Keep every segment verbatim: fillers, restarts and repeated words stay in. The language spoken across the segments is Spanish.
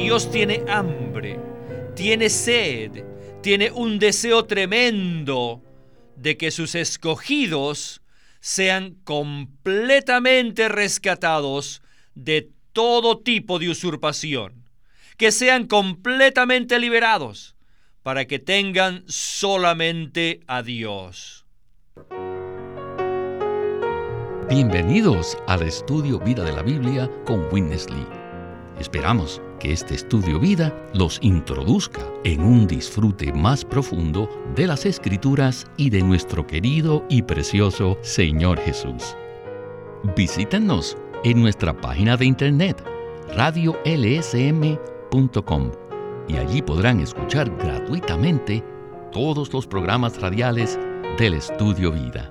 Dios tiene hambre, tiene sed, tiene un deseo tremendo de que sus escogidos sean completamente rescatados de todo tipo de usurpación, que sean completamente liberados para que tengan solamente a Dios. Bienvenidos al Estudio Vida de la Biblia con Witness Lee. Esperamos que este Estudio Vida los introduzca en un disfrute más profundo de las Escrituras y de nuestro querido y precioso Señor Jesús. Visítenos en nuestra página de internet radio l s m punto com y allí podrán escuchar gratuitamente todos los programas radiales del Estudio Vida.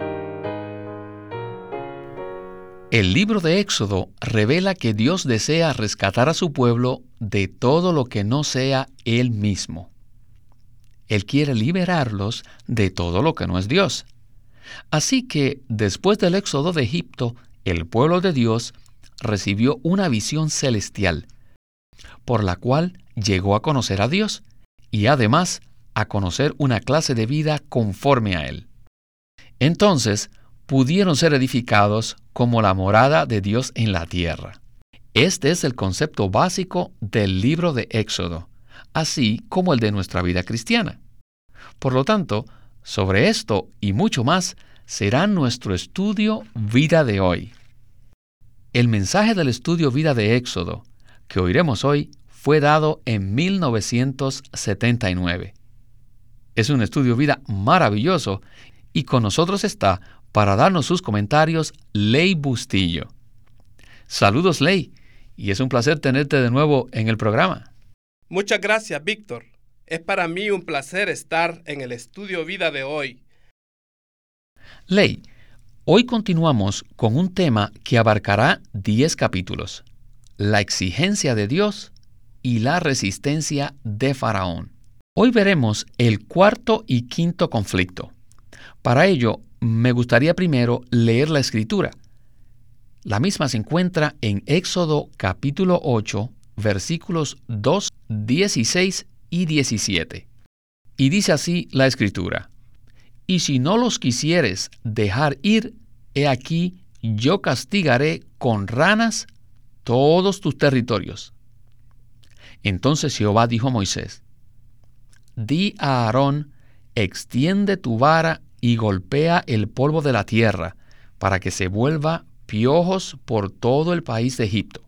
El libro de Éxodo revela que Dios desea rescatar a su pueblo de todo lo que no sea Él mismo. Él quiere liberarlos de todo lo que no es Dios. Así que, después del éxodo de Egipto, el pueblo de Dios recibió una visión celestial, por la cual llegó a conocer a Dios y además a conocer una clase de vida conforme a Él. Entonces, pudieron ser edificados como la morada de Dios en la tierra. Este es el concepto básico del libro de Éxodo, así como el de nuestra vida cristiana. Por lo tanto, sobre esto y mucho más será nuestro estudio Vida de hoy. El mensaje del estudio Vida de Éxodo que oiremos hoy fue dado en mil novecientos setenta y nueve. Es un estudio Vida maravilloso y con nosotros está para darnos sus comentarios Ley Bustillo. Saludos, Ley, y es un placer tenerte de nuevo en el programa. Muchas gracias, Víctor. Es para mí un placer estar en el estudio Vida de hoy. Ley, hoy continuamos con un tema que abarcará diez capítulos: la exigencia de Dios y la resistencia de Faraón. Hoy veremos el cuarto y quinto conflicto. Para ello, me gustaría primero leer la Escritura. La misma se encuentra en Éxodo capítulo ocho, versículos dos, dieciséis y diecisiete. Y dice así la Escritura: «Y si no los quisieres dejar ir, he aquí, yo castigaré con ranas todos tus territorios». Entonces Jehová dijo a Moisés: «Di a Aarón, extiende tu vara y golpea el polvo de la tierra, para que se vuelva piojos por todo el país de Egipto».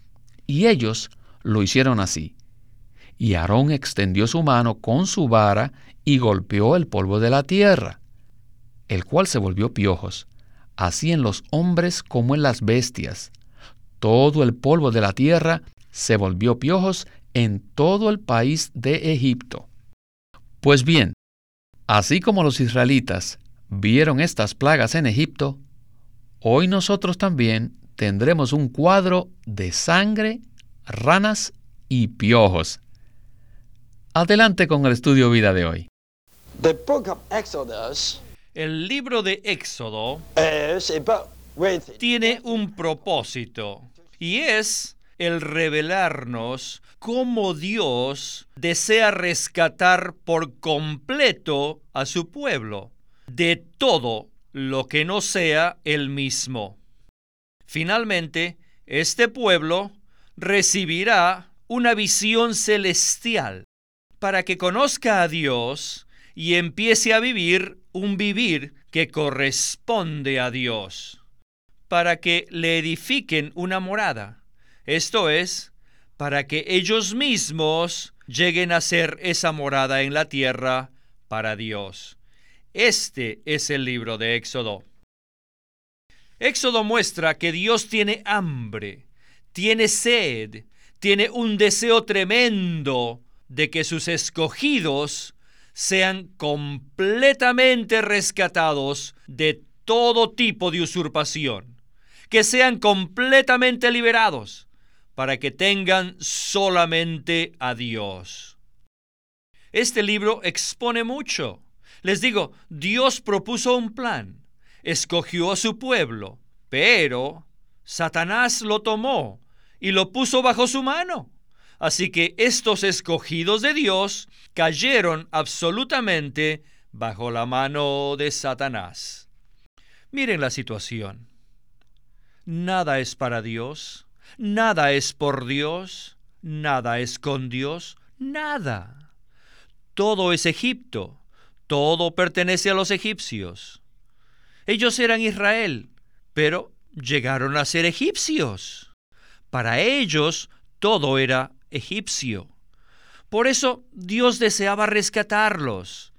Y ellos lo hicieron así. Y Aarón extendió su mano con su vara y golpeó el polvo de la tierra, el cual se volvió piojos, así en los hombres como en las bestias. Todo el polvo de la tierra se volvió piojos en todo el país de Egipto. Pues bien, así como los israelitas vieron estas plagas en Egipto, hoy nosotros también tendremos un cuadro de sangre, ranas y piojos. Adelante con el estudio Vida de hoy. The book of Exodus El libro de Éxodo is about with tiene un propósito, y es el revelarnos cómo Dios desea rescatar por completo a su pueblo de todo lo que no sea Él mismo. Finalmente, este pueblo recibirá una visión celestial para que conozca a Dios y empiece a vivir un vivir que corresponde a Dios, para que le edifiquen una morada. Esto es, para que ellos mismos lleguen a ser esa morada en la tierra para Dios. Este es el libro de Éxodo. Éxodo muestra que Dios tiene hambre, tiene sed, tiene un deseo tremendo de que sus escogidos sean completamente rescatados de todo tipo de usurpación, que sean completamente liberados para que tengan solamente a Dios. Este libro expone mucho. Les digo, Dios propuso un plan, escogió a su pueblo, pero Satanás lo tomó y lo puso bajo su mano. Así que estos escogidos de Dios cayeron absolutamente bajo la mano de Satanás. Miren la situación. Nada es para Dios, nada es por Dios, nada es con Dios, nada. Todo es Egipto, todo pertenece a los egipcios. Ellos eran Israel, pero llegaron a ser egipcios. Para ellos todo era egipcio. Por eso Dios deseaba rescatarlos,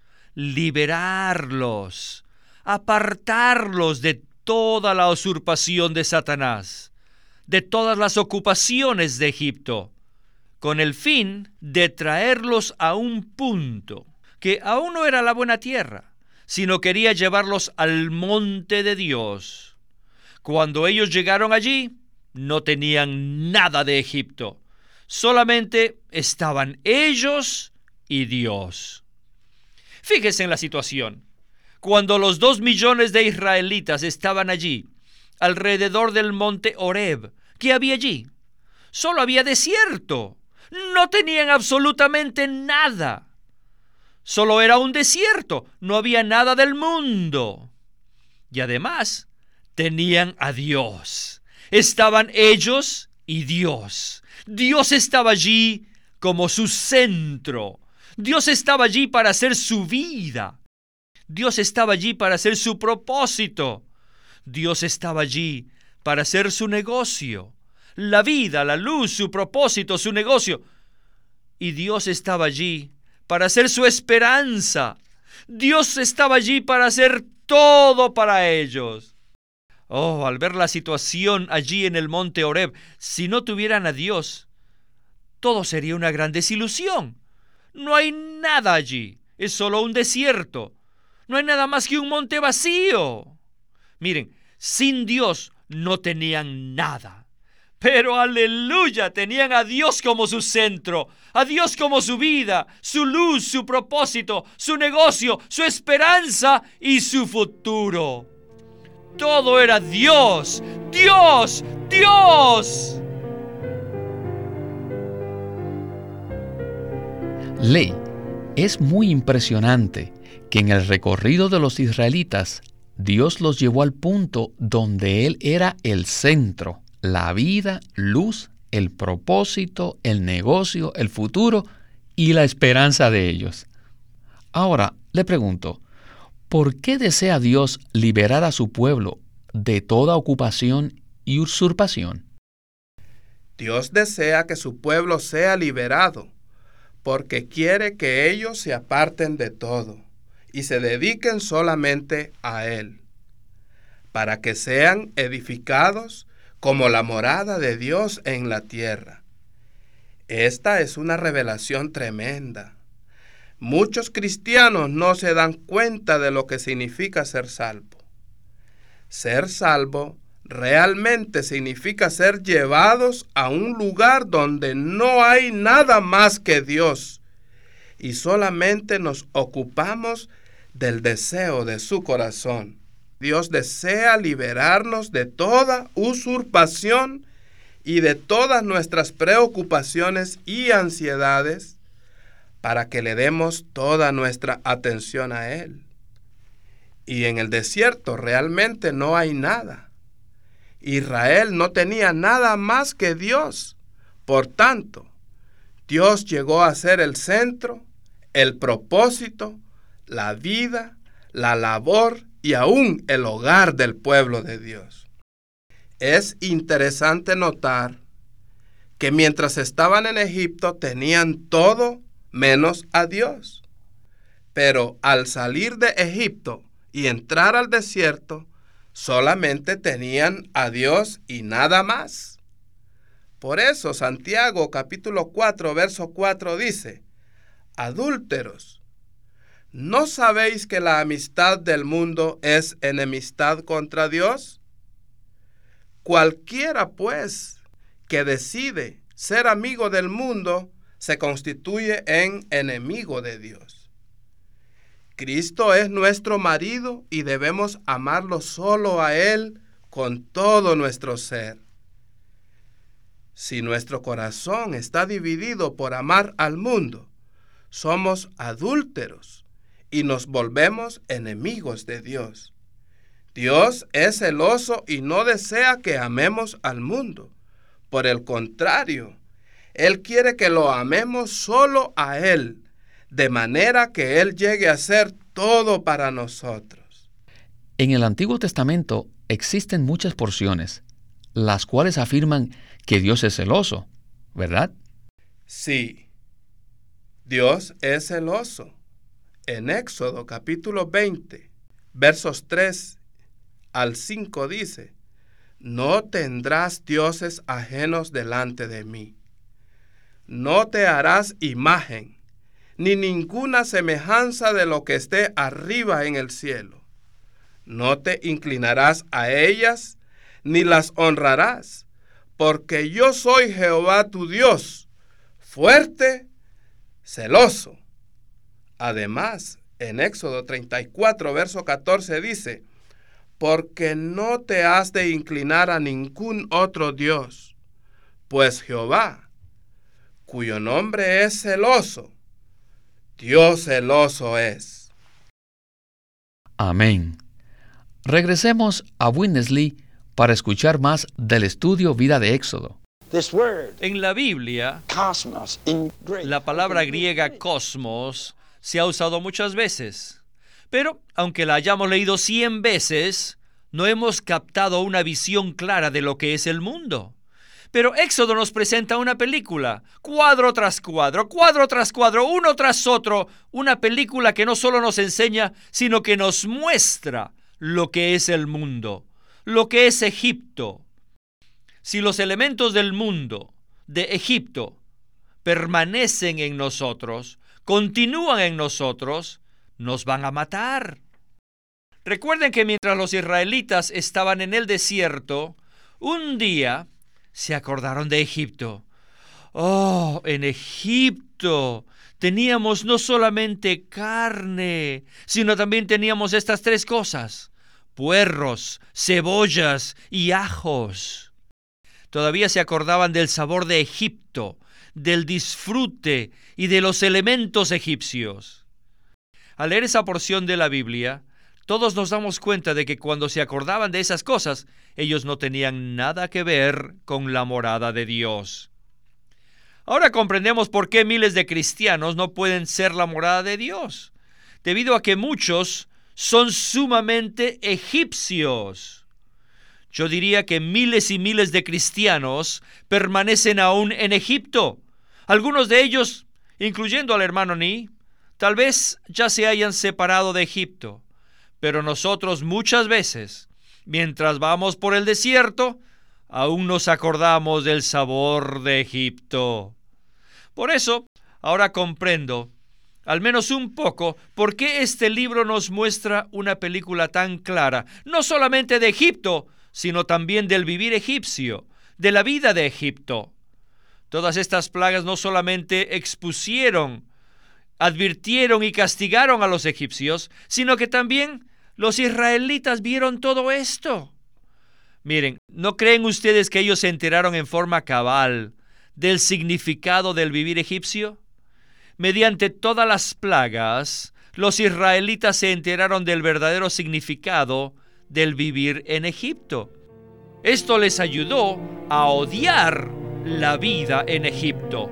liberarlos, apartarlos de toda la usurpación de Satanás, de todas las ocupaciones de Egipto, con el fin de traerlos a un punto que aún no era la buena tierra, sino quería llevarlos al monte de Dios. Cuando ellos llegaron allí, no tenían nada de Egipto, solamente estaban ellos y Dios. Fíjese en la situación. Cuando los dos millones de israelitas estaban allí, alrededor del monte Horeb, ¿qué había allí? Solo había desierto. No tenían absolutamente nada. Solo era un desierto. No había nada del mundo. Y además, tenían a Dios. Estaban ellos y Dios. Dios estaba allí como su centro. Dios estaba allí para hacer su vida. Dios estaba allí para hacer su propósito. Dios estaba allí para hacer su negocio. La vida, la luz, su propósito, su negocio. Y Dios estaba allí para hacer su esperanza. Dios estaba allí para hacer todo para ellos. Oh, al ver la situación allí en el monte Horeb, si no tuvieran a Dios, todo sería una gran desilusión. No hay nada allí, es solo un desierto. No hay nada más que un monte vacío. Miren, sin Dios no tenían nada. Pero aleluya, tenían a Dios como su centro, a Dios como su vida, su luz, su propósito, su negocio, su esperanza y su futuro. Todo era Dios, Dios, Dios. Ley, es muy impresionante que en el recorrido de los israelitas, Dios los llevó al punto donde Él era el centro, la vida, luz, el propósito, el negocio, el futuro y la esperanza de ellos. Ahora, le pregunto, ¿por qué desea Dios liberar a su pueblo de toda ocupación y usurpación? Dios desea que su pueblo sea liberado, porque quiere que ellos se aparten de todo y se dediquen solamente a Él, para que sean edificados como la morada de Dios en la tierra. Esta es una revelación tremenda. Muchos cristianos no se dan cuenta de lo que significa ser salvo. Ser salvo realmente significa ser llevados a un lugar donde no hay nada más que Dios y solamente nos ocupamos del deseo de su corazón. Dios desea liberarnos de toda usurpación y de todas nuestras preocupaciones y ansiedades para que le demos toda nuestra atención a Él. Y en el desierto realmente no hay nada. Israel no tenía nada más que Dios. Por tanto, Dios llegó a ser el centro, el propósito, la vida, la labor y aún el hogar del pueblo de Dios. Es interesante notar que mientras estaban en Egipto tenían todo menos a Dios. Pero al salir de Egipto y entrar al desierto, solamente tenían a Dios y nada más. Por eso Santiago capítulo cuatro, verso cuatro dice: adúlteros, ¿no sabéis que la amistad del mundo es enemistad contra Dios? Cualquiera, pues, que decide ser amigo del mundo, se constituye en enemigo de Dios. Cristo es nuestro marido y debemos amarlo solo a Él con todo nuestro ser. Si nuestro corazón está dividido por amar al mundo, somos adúlteros y nos volvemos enemigos de Dios. Dios es celoso y no desea que amemos al mundo. Por el contrario, Él quiere que lo amemos solo a Él, de manera que Él llegue a ser todo para nosotros. En el Antiguo Testamento existen muchas porciones, las cuales afirman que Dios es celoso, ¿verdad? Sí, Dios es celoso. En Éxodo capítulo veinte, versos tres al cinco dice: No tendrás dioses ajenos delante de mí. No te harás imagen, ni ninguna semejanza de lo que esté arriba en el cielo. No te inclinarás a ellas, ni las honrarás, porque yo soy Jehová tu Dios, fuerte, celoso. Además, en Éxodo treinta y cuatro, verso catorce dice: Porque no te has de inclinar a ningún otro Dios, pues Jehová, cuyo nombre es celoso, Dios celoso es. Amén. Regresemos a Winnesley para escuchar más del estudio Vida de Éxodo. This word, En la Biblia, cosmos, in Greek. la palabra griega cosmos se ha usado muchas veces. Pero, aunque la hayamos leído cien veces, no hemos captado una visión clara de lo que es el mundo. Pero Éxodo nos presenta una película, cuadro tras cuadro, cuadro tras cuadro, uno tras otro, una película que no solo nos enseña, sino que nos muestra lo que es el mundo, lo que es Egipto. Si los elementos del mundo, de Egipto, permanecen en nosotros, continúan en nosotros, nos van a matar. Recuerden que mientras los israelitas estaban en el desierto, un día se acordaron de Egipto. Oh, en Egipto teníamos no solamente carne, sino también teníamos estas tres cosas: puerros, cebollas y ajos. Todavía se acordaban del sabor de Egipto, del disfrute y de los elementos egipcios. Al leer esa porción de la Biblia, todos nos damos cuenta de que cuando se acordaban de esas cosas, ellos no tenían nada que ver con la morada de Dios. Ahora comprendemos por qué miles de cristianos no pueden ser la morada de Dios, debido a que muchos son sumamente egipcios. Yo diría que miles y miles de cristianos permanecen aún en Egipto. Algunos de ellos, incluyendo al hermano Ni, tal vez ya se hayan separado de Egipto. Pero nosotros muchas veces, mientras vamos por el desierto, aún nos acordamos del sabor de Egipto. Por eso, ahora comprendo, al menos un poco, por qué este libro nos muestra una película tan clara, no solamente de Egipto, sino también del vivir egipcio, de la vida de Egipto. Todas estas plagas no solamente expusieron, advirtieron y castigaron a los egipcios, sino que también los israelitas vieron todo esto. Miren, ¿no creen ustedes que ellos se enteraron en forma cabal del significado del vivir egipcio? Mediante todas las plagas, los israelitas se enteraron del verdadero significado del vivir en Egipto. Esto les ayudó a odiar la vida en Egipto.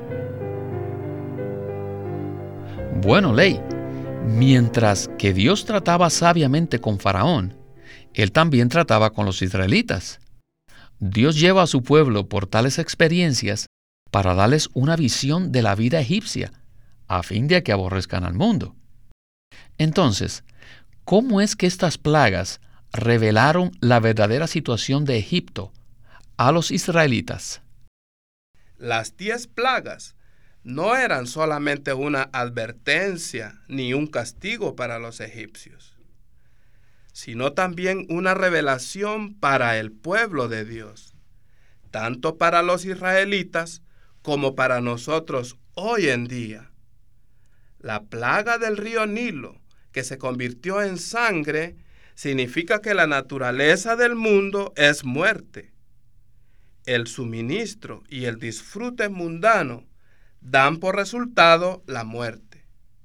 Bueno, Ley, mientras que Dios trataba sabiamente con Faraón, Él también trataba con los israelitas. Dios lleva a su pueblo por tales experiencias para darles una visión de la vida egipcia, a fin de que aborrezcan al mundo. Entonces, ¿cómo es que estas plagas revelaron la verdadera situación de Egipto a los israelitas? Las diez plagas no eran solamente una advertencia ni un castigo para los egipcios, sino también una revelación para el pueblo de Dios, tanto para los israelitas como para nosotros hoy en día. La plaga del río Nilo, que se convirtió en sangre, significa que la naturaleza del mundo es muerte. el suministro y el disfrute mundano dan por resultado la muerte.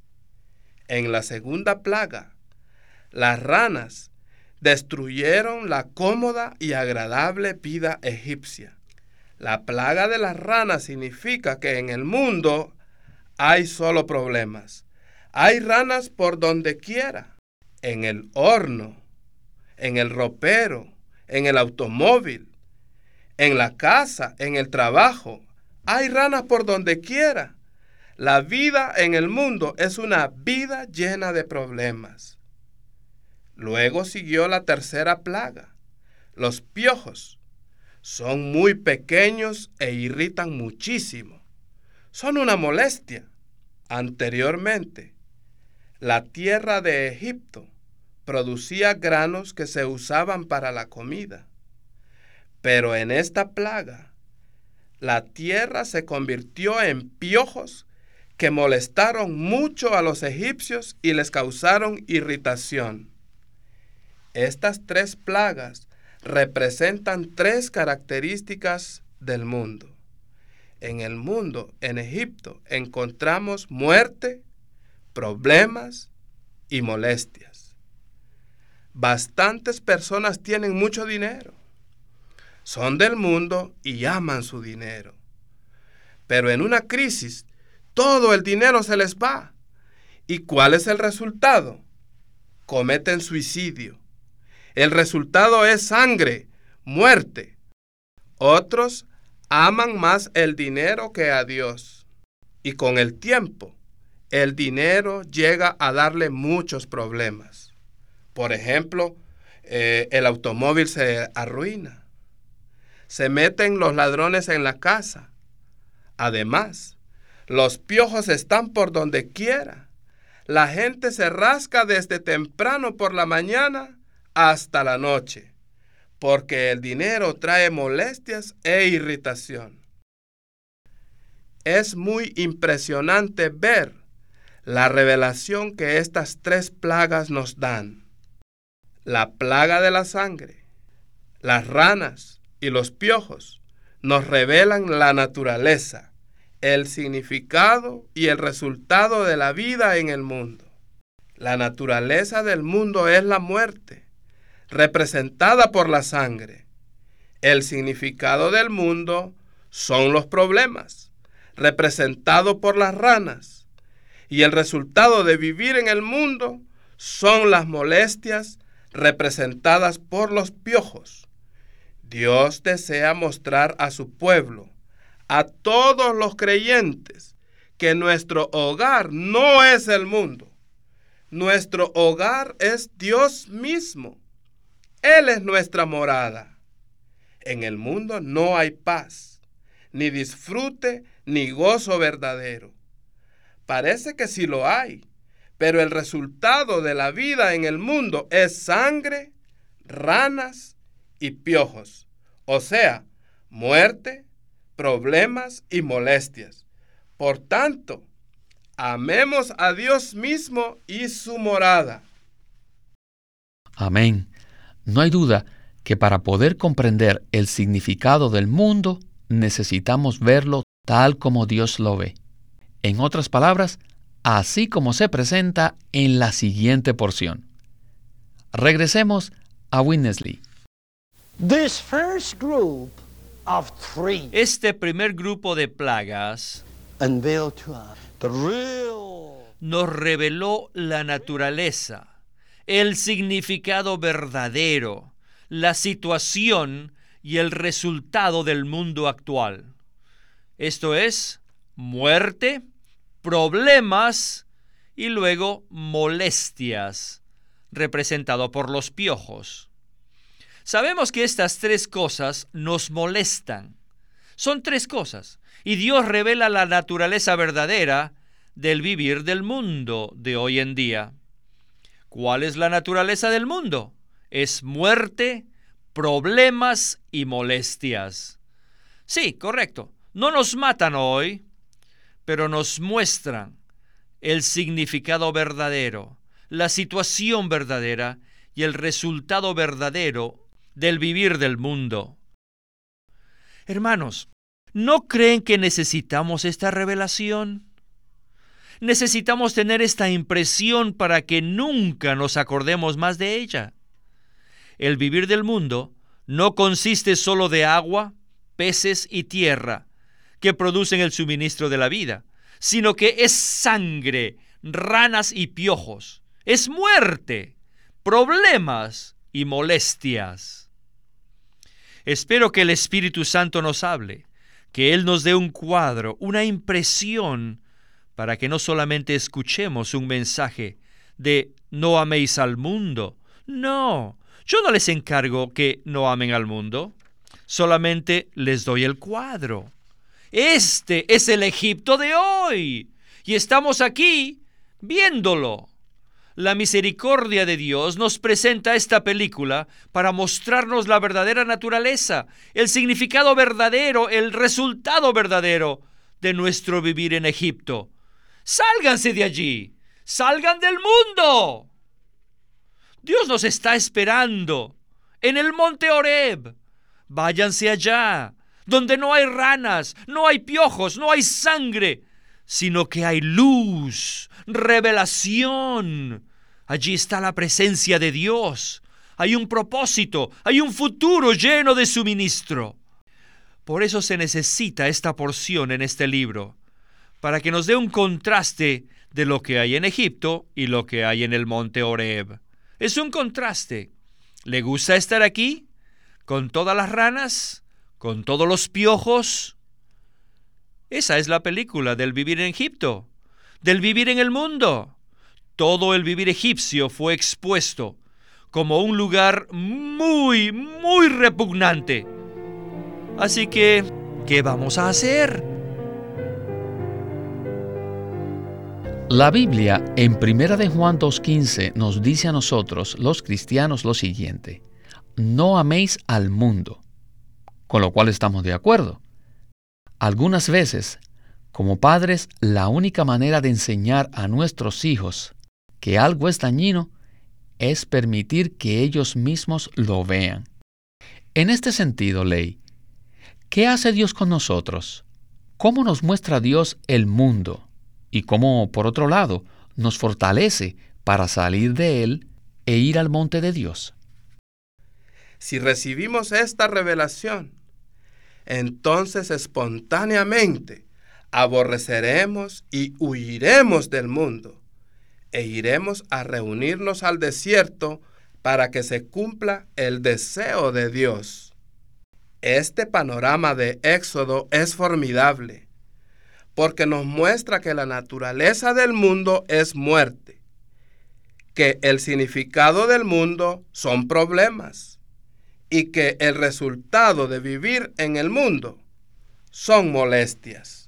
En la segunda plaga, las ranas destruyeron la cómoda y agradable vida egipcia. La plaga de las ranas significa que en el mundo hay solo problemas. Hay ranas por donde quiera, en el horno, en el ropero, en el automóvil, en la casa, en el trabajo. Hay ranas por donde quiera. La vida en el mundo es una vida llena de problemas. Luego siguió la tercera plaga. Los piojos son muy pequeños e irritan muchísimo. Son una molestia. Anteriormente, la tierra de Egipto producía granos que se usaban para la comida. Pero en esta plaga, la tierra se convirtió en piojos que molestaron mucho a los egipcios y les causaron irritación. Estas tres plagas representan tres características del mundo. En el mundo, en Egipto, encontramos muerte, problemas y molestias. Bastantes personas tienen mucho dinero. Son del mundo y aman su dinero. Pero en una crisis, todo el dinero se les va. ¿Y cuál es el resultado? Cometen suicidio. El resultado es sangre, muerte. Otros aman más el dinero que a Dios. Y con el tiempo, el dinero llega a darle muchos problemas. Por ejemplo, eh, el automóvil se arruina. Se meten los ladrones en la casa. Además, los piojos están por donde quiera. La gente se rasca desde temprano por la mañana hasta la noche, porque el dinero trae molestias e irritación. Es muy impresionante ver la revelación que estas tres plagas nos dan. La plaga de la sangre, las ranas y los piojos nos revelan la naturaleza, el significado y el resultado de la vida en el mundo. La naturaleza del mundo es la muerte, representada por la sangre. El significado del mundo son los problemas, representados por las ranas. Y el resultado de vivir en el mundo son las molestias, representadas por los piojos. Dios desea mostrar a su pueblo, a todos los creyentes, que nuestro hogar no es el mundo. Nuestro hogar es Dios mismo. Él es nuestra morada. En el mundo no hay paz, ni disfrute, ni gozo verdadero. Parece que sí lo hay, pero el resultado de la vida en el mundo es sangre, ranas y piojos, o sea, muerte, problemas y molestias. Por tanto, amemos a Dios mismo y su morada. Amén. No hay duda que para poder comprender el significado del mundo, necesitamos verlo tal como Dios lo ve. En otras palabras, así como se presenta en la siguiente porción. Regresemos a Witness Lee. This first group of three Este primer grupo de plagas unveiled to us the real nos reveló la naturaleza, el significado verdadero, la situación y el resultado del mundo actual. Esto es muerte, problemas y luego molestias, representado por los piojos. Sabemos que estas tres cosas nos molestan. Son tres cosas, y Dios revela la naturaleza verdadera del vivir del mundo de hoy en día. ¿Cuál es la naturaleza del mundo? Es muerte, problemas y molestias. Sí, correcto. No nos matan hoy, pero nos muestran el significado verdadero, la situación verdadera y el resultado verdadero del vivir del mundo. Hermanos, ¿no creen que necesitamos esta revelación? Necesitamos tener esta impresión para que nunca nos acordemos más de ella. El vivir del mundo no consiste solo de agua, peces y tierra que producen el suministro de la vida, sino que es sangre, ranas y piojos, es muerte, problemas y molestias. Espero que el Espíritu Santo nos hable, que Él nos dé un cuadro, una impresión, para que no solamente escuchemos un mensaje de no améis al mundo. No, yo no les encargo que no amen al mundo, solamente les doy el cuadro. Este es el Egipto de hoy, y estamos aquí viéndolo. La misericordia de Dios nos presenta esta película para mostrarnos la verdadera naturaleza, el significado verdadero, el resultado verdadero de nuestro vivir en Egipto. ¡Sálganse de allí! ¡Salgan del mundo! Dios nos está esperando en el monte Horeb. Váyanse allá, donde no hay ranas, no hay piojos, no hay sangre, sino que hay luz, revelación. Allí está la presencia de Dios. Hay un propósito, hay un futuro lleno de suministro. Por eso se necesita esta porción en este libro, para que nos dé un contraste de lo que hay en Egipto y lo que hay en el monte Horeb. Es un contraste. ¿Le gusta estar aquí? ¿Con todas las ranas? ¿Con todos los piojos? Esa es la película del vivir en Egipto, del vivir en el mundo. Todo el vivir egipcio fue expuesto como un lugar muy, muy repugnante. Así que, ¿qué vamos a hacer? La Biblia en Primera de Juan dos quince nos dice a nosotros, los cristianos, lo siguiente: no améis al mundo, con lo cual estamos de acuerdo. Algunas veces, como padres, la única manera de enseñar a nuestros hijos que algo es dañino es permitir que ellos mismos lo vean. En este sentido, Ley, ¿qué hace Dios con nosotros? ¿Cómo nos muestra Dios el mundo? Y cómo, por otro lado, nos fortalece para salir de él e ir al monte de Dios. Si recibimos esta revelación, entonces espontáneamente aborreceremos y huiremos del mundo e iremos a reunirnos al desierto para que se cumpla el deseo de Dios. Este panorama de Éxodo es formidable, porque nos muestra que la naturaleza del mundo es muerte, que el significado del mundo son problemas y que el resultado de vivir en el mundo son molestias.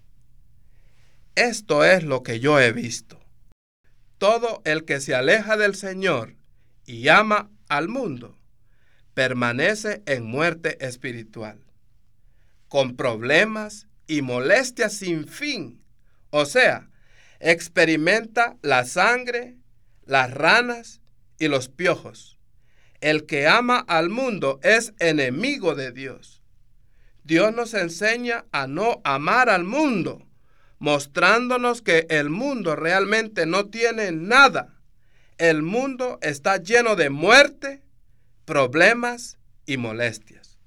Esto es lo que yo he visto. Todo el que se aleja del Señor y ama al mundo permanece en muerte espiritual, con problemas y molestias sin fin. O sea, experimenta la sangre, las ranas y los piojos. El que ama al mundo es enemigo de Dios. Dios nos enseña a no amar al mundo, mostrándonos que el mundo realmente no tiene nada. El mundo está lleno de muerte, problemas y molestias.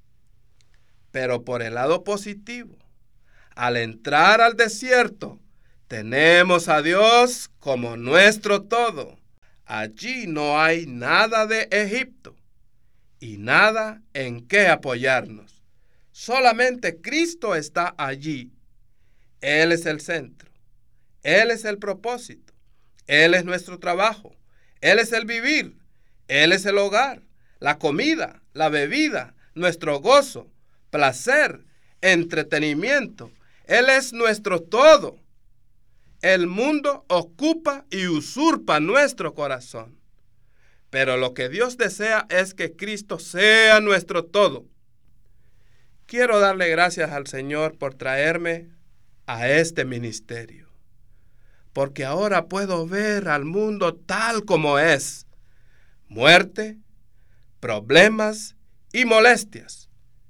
Pero por el lado positivo, al entrar al desierto, tenemos a Dios como nuestro todo. Allí no hay nada de Egipto y nada en qué apoyarnos. Solamente Cristo está allí. Él es el centro. Él es el propósito. Él es nuestro trabajo. Él es el vivir. Él es el hogar, la comida, la bebida, nuestro gozo, placer, entretenimiento. Él es nuestro todo. El mundo ocupa y usurpa nuestro corazón. Pero lo que Dios desea es que Cristo sea nuestro todo. Quiero darle gracias al Señor por traerme a este ministerio, porque ahora puedo ver al mundo tal como es: muerte, problemas y molestias.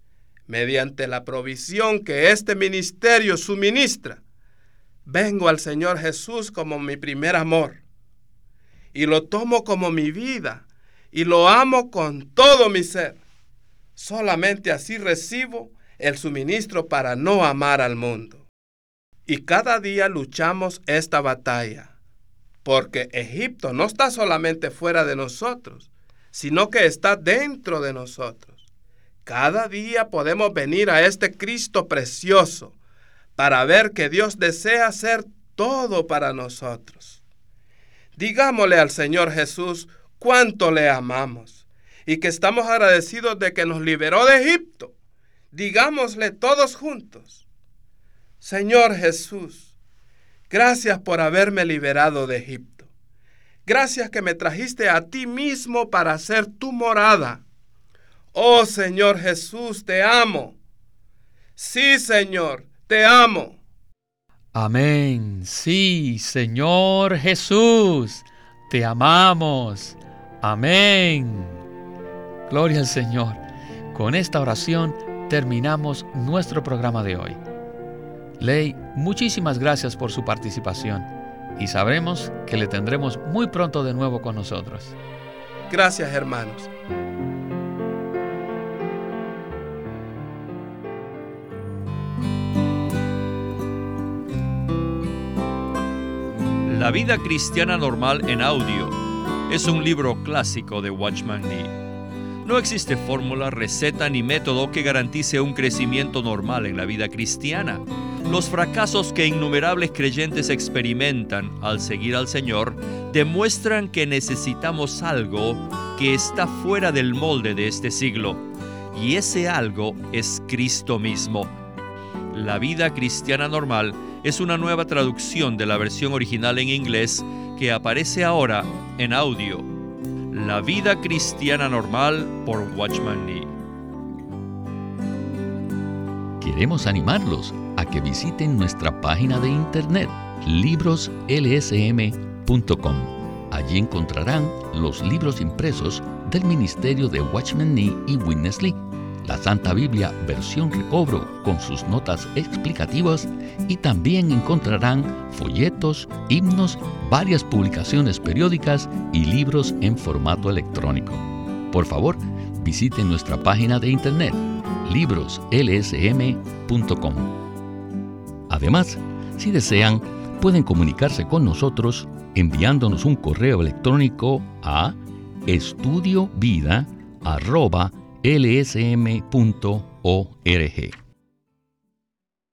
mediante la provisión que este ministerio suministra, vengo al Señor Jesús como mi primer amor y lo tomo como mi vida y lo amo con todo mi ser. Solamente así recibo el suministro para no amar al mundo. Y cada día luchamos esta batalla, porque Egipto no está solamente fuera de nosotros, sino que está dentro de nosotros. Cada día podemos venir a este Cristo precioso para ver que Dios desea hacer todo para nosotros. Digámosle al Señor Jesús cuánto le amamos y que estamos agradecidos de que nos liberó de Egipto. Digámosle todos juntos: Señor Jesús, gracias por haberme liberado de Egipto. Gracias que me trajiste a ti mismo para hacer tu morada. Oh Señor Jesús, te amo. Sí, Señor, te amo. Amén. Sí, Señor Jesús, te amamos. Amén. Gloria al Señor. Con esta oración terminamos nuestro programa de hoy. Ley, muchísimas gracias por su participación y sabremos que le tendremos muy pronto de nuevo con nosotros. Gracias, hermanos. La vida cristiana normal en audio es un libro clásico de Watchman Nee. No existe fórmula, receta ni método que garantice un crecimiento normal en la vida cristiana. Los fracasos que innumerables creyentes experimentan al seguir al Señor demuestran que necesitamos algo que está fuera del molde de este siglo, y ese algo es Cristo mismo. La vida cristiana normal es una nueva traducción de la versión original en inglés que aparece ahora en audio. La vida cristiana normal por Watchman Nee. Queremos animarlos a que visiten nuestra página de internet libros l s m punto com. Allí encontrarán los libros impresos del ministerio de Watchman Nee y Witness Lee, la Santa Biblia versión recobro con sus notas explicativas, y también encontrarán folletos, himnos, varias publicaciones periódicas y libros en formato electrónico. Por favor, visiten nuestra página de internet libros l s m punto com. Además, si desean, pueden comunicarse con nosotros enviándonos un correo electrónico a estudiovida arroba l s m punto org.